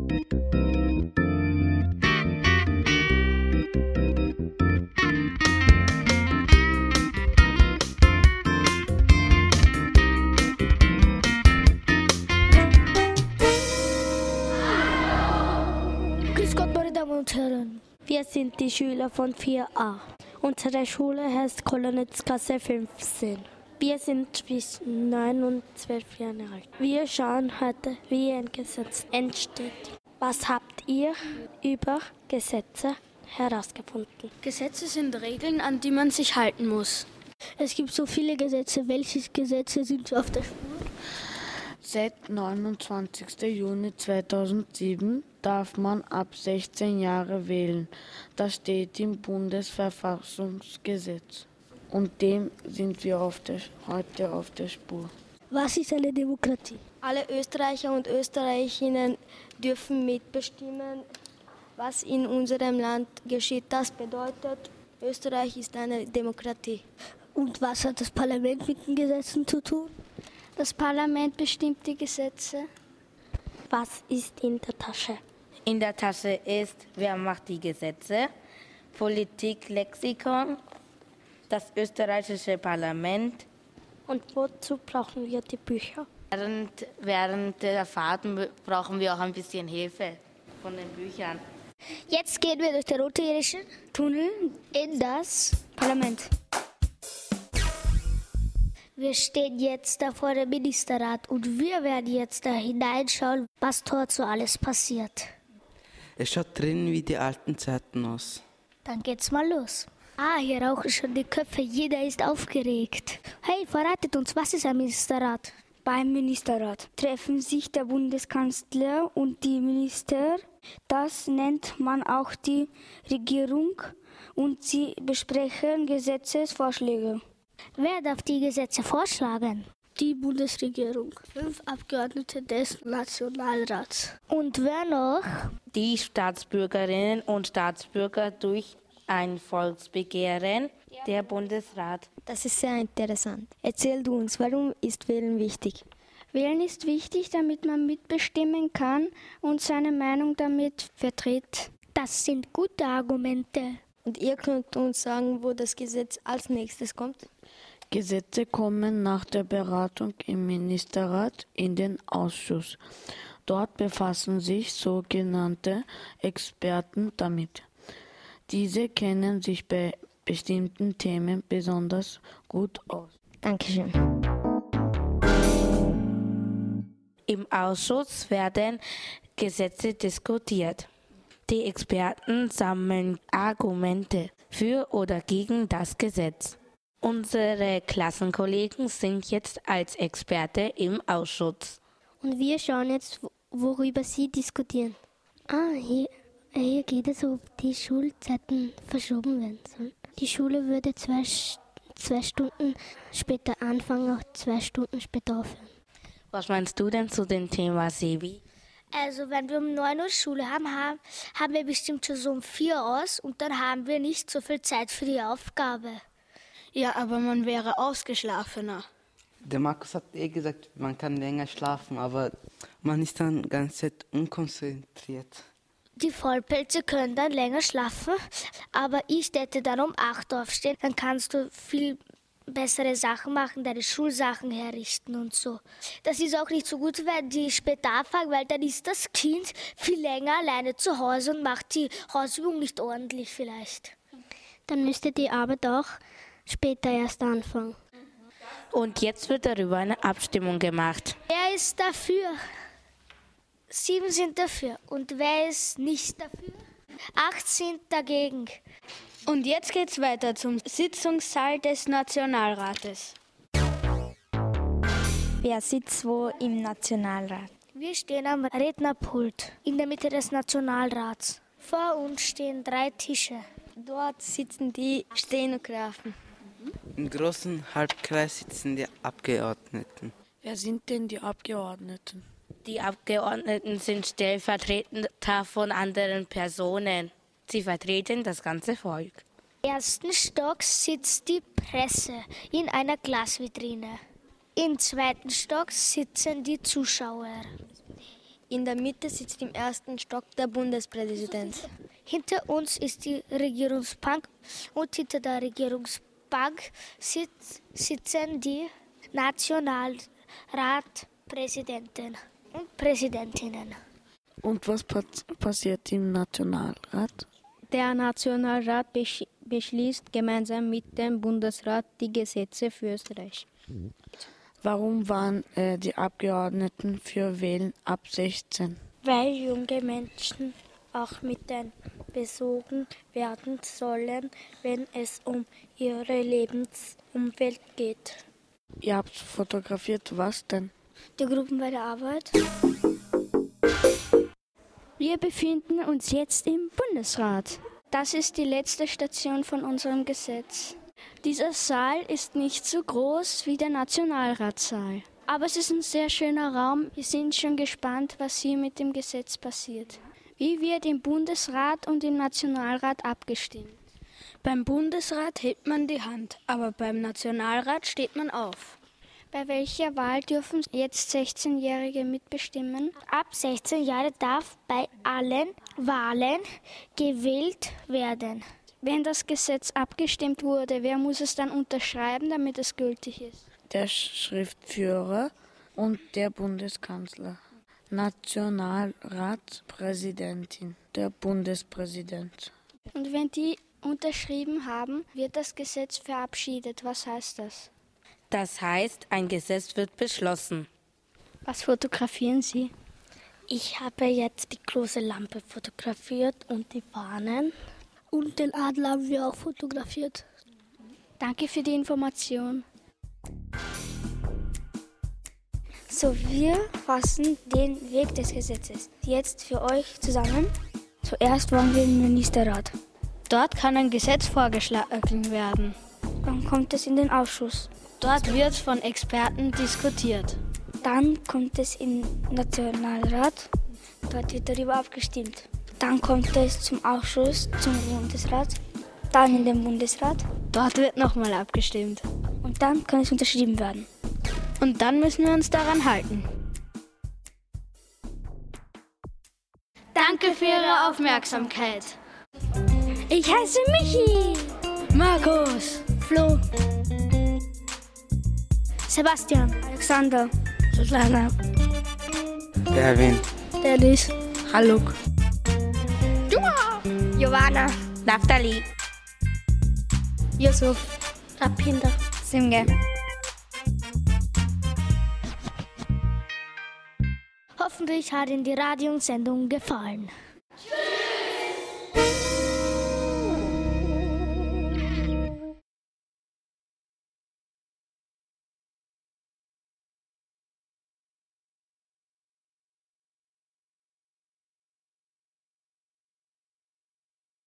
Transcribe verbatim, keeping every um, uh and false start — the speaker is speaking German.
Grüß Gott, meine Damen und Herren. Wir sind die Schüler von vier a. Unsere Schule heißt Kolonitzgasse fünfzehn. Wir sind zwischen neun und zwölf Jahre alt. Wir schauen heute, wie ein Gesetz entsteht. Was habt ihr über Gesetze herausgefunden? Gesetze sind Regeln, an die man sich halten muss. Es gibt so viele Gesetze. Welche Gesetze sind auf der Spur? Seit neunundzwanzigsten Juni zweitausendsieben darf man ab sechzehn Jahre wählen. Das steht im Bundesverfassungsgesetz. Und dem sind wir auf der, heute auf der Spur. Was ist eine Demokratie? Alle Österreicher und Österreicherinnen dürfen mitbestimmen, was in unserem Land geschieht. Das bedeutet, Österreich ist eine Demokratie. Und was hat das Parlament mit den Gesetzen zu tun? Das Parlament bestimmt die Gesetze. Was ist in der Tasche? In der Tasche ist, wer macht die Gesetze, Politiklexikon, das österreichische Parlament. Und wozu brauchen wir die Bücher? Während, während der Fahrten brauchen wir auch ein bisschen Hilfe von den Büchern. Jetzt gehen wir durch den Rotherischen Tunnel in das Parlament. Wir stehen jetzt da vor dem Ministerrat und wir werden jetzt da hineinschauen, was dort so alles passiert. Es schaut drinnen wie die alten Zeiten aus. Dann geht's mal los. Ah, hier rauchen schon die Köpfe, jeder ist aufgeregt. Hey, verratet uns, was ist ein Ministerrat? Beim Ministerrat treffen sich der Bundeskanzler und die Minister. Das nennt man auch die Regierung und sie besprechen Gesetzesvorschläge. Wer darf die Gesetze vorschlagen? Die Bundesregierung. Fünf Abgeordnete des Nationalrats. Und wer noch? Die Staatsbürgerinnen und Staatsbürger durch ein Volksbegehren, der Bundesrat. Das ist sehr interessant. Erzähl du uns, warum ist Wählen wichtig? Wählen ist wichtig, damit man mitbestimmen kann und seine Meinung damit vertritt. Das sind gute Argumente. Und ihr könnt uns sagen, wo das Gesetz als nächstes kommt? Gesetze kommen nach der Beratung im Ministerrat in den Ausschuss. Dort befassen sich sogenannte Experten damit. Diese kennen sich bei bestimmten Themen besonders gut aus. Dankeschön. Im Ausschuss werden Gesetze diskutiert. Die Experten sammeln Argumente für oder gegen das Gesetz. Unsere Klassenkollegen sind jetzt als Experte im Ausschuss. Und wir schauen jetzt, worüber sie diskutieren. Ah, hier, hier geht es, ob die Schulzeiten verschoben werden sollen. Die Schule würde zwei, zwei Stunden später anfangen, auch zwei Stunden später aufhören. Was meinst du denn zu dem Thema, Sebi? Also wenn wir um neun Uhr Schule haben, haben, haben wir bestimmt schon so um vier aus und dann haben wir nicht so viel Zeit für die Aufgabe. Ja, aber man wäre ausgeschlafener. Der Markus hat eh gesagt, man kann länger schlafen, aber man ist dann die ganze Zeit unkonzentriert. Die Vollpelze können dann länger schlafen, aber ich hätte dann um acht Uhr aufstehen. Dann kannst du viel bessere Sachen machen, deine Schulsachen herrichten und so. Das ist auch nicht so gut, wenn die später anfangen, weil dann ist das Kind viel länger alleine zu Hause und macht die Hausübung nicht ordentlich vielleicht. Dann müsste die Arbeit auch später erst anfangen. Und jetzt wird darüber eine Abstimmung gemacht. Wer ist dafür? Sieben sind dafür. Und wer ist nicht dafür? Acht sind dagegen. Und jetzt geht's weiter zum Sitzungssaal des Nationalrates. Wer sitzt wo im Nationalrat? Wir stehen am Rednerpult in der Mitte des Nationalrats. Vor uns stehen drei Tische. Dort sitzen die Stenografen. Im großen Halbkreis sitzen die Abgeordneten. Wer sind denn die Abgeordneten? Die Abgeordneten sind Stellvertreter von anderen Personen. Sie vertreten das ganze Volk. Im ersten Stock sitzt die Presse in einer Glasvitrine. Im zweiten Stock sitzen die Zuschauer. In der Mitte sitzt im ersten Stock der Bundespräsident. Hinter uns ist die Regierungsbank und hinter der Regierungsbank sitz, sitzen die Nationalratpräsidenten und Präsidentinnen. Und was passiert im Nationalrat? Der Nationalrat besch- beschließt gemeinsam mit dem Bundesrat die Gesetze für Österreich. Warum waren äh, die Abgeordneten für Wählen ab sechzehn? Weil junge Menschen auch mit den besogen werden sollen, wenn es um ihre Lebensumwelt geht. Ihr habt fotografiert, was denn? Die Gruppen bei der Arbeit. Wir befinden uns jetzt im Bundesrat. Das ist die letzte Station von unserem Gesetz. Dieser Saal ist nicht so groß wie der Nationalratssaal. Aber es ist ein sehr schöner Raum. Wir sind schon gespannt, was hier mit dem Gesetz passiert. Wie wird im Bundesrat und im Nationalrat abgestimmt? Beim Bundesrat hebt man die Hand, aber beim Nationalrat steht man auf. Bei welcher Wahl dürfen jetzt sechzehnjährige mitbestimmen? Ab sechzehn Jahre darf bei allen Wahlen gewählt werden. Wenn das Gesetz abgestimmt wurde, wer muss es dann unterschreiben, damit es gültig ist? Der Schriftführer und der Bundeskanzler. Nationalratspräsidentin, der Bundespräsident. Und wenn die unterschrieben haben, wird das Gesetz verabschiedet. Was heißt das? Das heißt, ein Gesetz wird beschlossen. Was fotografieren Sie? Ich habe jetzt die große Lampe fotografiert und die Fahnen. Und den Adler haben wir auch fotografiert. Danke für die Information. So, wir fassen den Weg des Gesetzes jetzt für euch zusammen. Zuerst wollen wir im Ministerrat. Dort kann ein Gesetz vorgeschlagen werden. Dann kommt es in den Ausschuss. Dort wird von Experten diskutiert. Dann kommt es in den Nationalrat. Dort wird darüber abgestimmt. Dann kommt es zum Ausschuss, zum Bundesrat. Dann in den Bundesrat. Dort wird nochmal abgestimmt. Und dann kann es unterschrieben werden. Und dann müssen wir uns daran halten. Danke für Ihre Aufmerksamkeit. Ich heiße Michi. Markus. Flo. Sebastian. Alexander. Susanna. Erwin. Dennis. Haluk. Giovanna. Naftali. Yusuf. Rapinda. Simge. Hoffentlich hat Ihnen die Radiosendung gefallen.